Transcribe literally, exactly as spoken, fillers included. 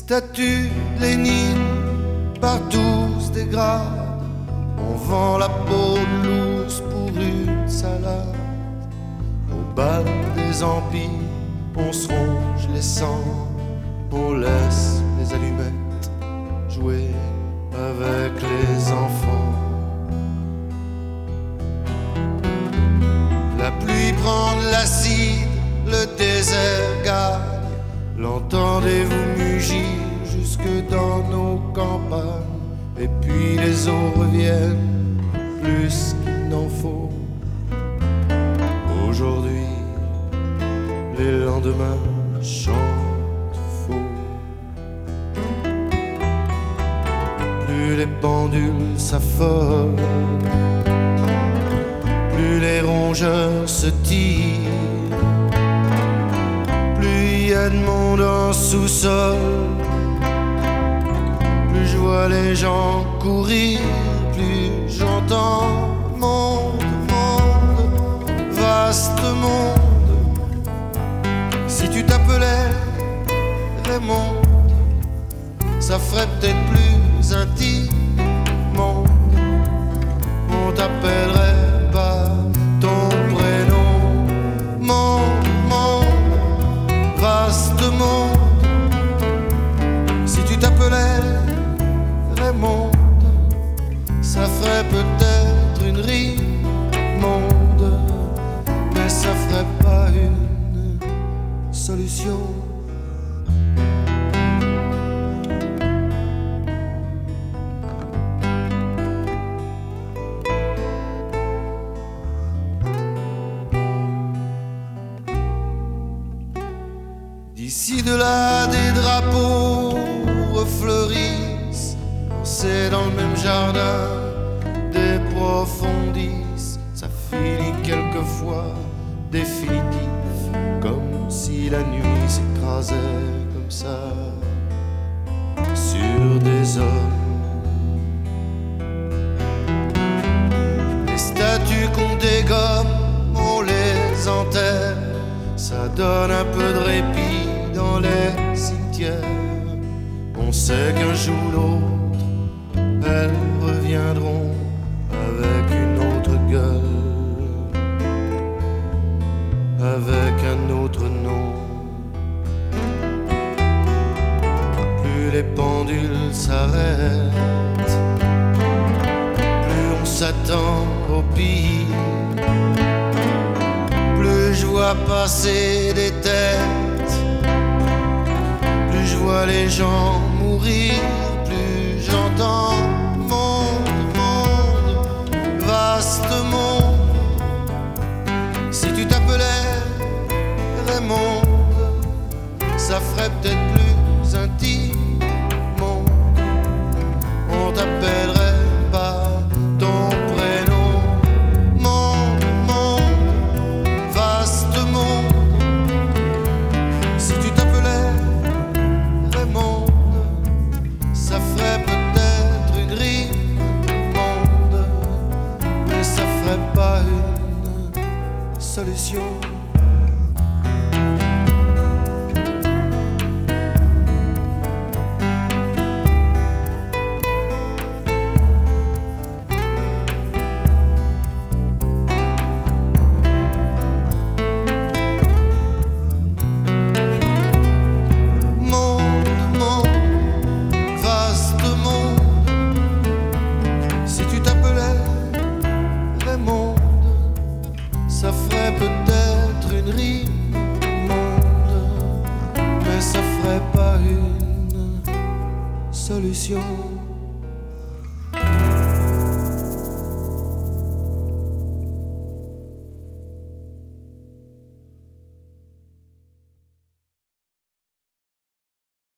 statues de Lénine partout se dégradent. On vend la peau de l'ours pour une salade. Au bal des empires, on se ronge les sangs, on laisse les allumettes jouer avec les enfants. La pluie prend de l'acide, le désert gagne. L'entendez-vous mugir jusque dans nos campagnes? Et puis les eaux reviennent plus qu'il n'en faut. Aujourd'hui, les lendemains chantent faux. Plus les pendules s'affolent, plus les rongeurs se tirent, plus il y a de monde en sous-sol, plus je vois les gens courir, plus j'entends monde, monde, vaste monde. Si tu t'appelais Raymond, ça ferait peut-être plus intime monde. On t'appellerait pas ton prénom. Monde, monde, vaste monde. Si tu t'appelais Raymond, ça ferait peut-être une rime monde, mais ça ferait pas une solution. D'ici de là, des drapeaux refleurissent. C'est dans le même jardin des profondis. Ça finit quelquefois définitif, comme si la nuit s'écrasait comme ça sur des hommes. Les statues qu'on dégomme, on les enterre. Ça donne un peu de répit dans les cimetières. On sait qu'un jour ou l'autre, elles reviendront avec une autre gueule, avec un autre nom. Plus les pendules s'arrêtent, plus on s'attend au pire. Plus je vois passer des têtes, plus je vois les gens mourir, plus j'entends monde, monde, vaste monde. Si tu t'appelais Raymond, ça ferait peut-être plus intime monde. On t'appellerait pas ton prénom. Monde, monde, vaste monde. Si tu t'appelais Raymond, ça ferait peut-être une rime monde, mais ça ferait pas une solution. Ça ferait peut-être une rime monde, mais ça ferait pas une solution.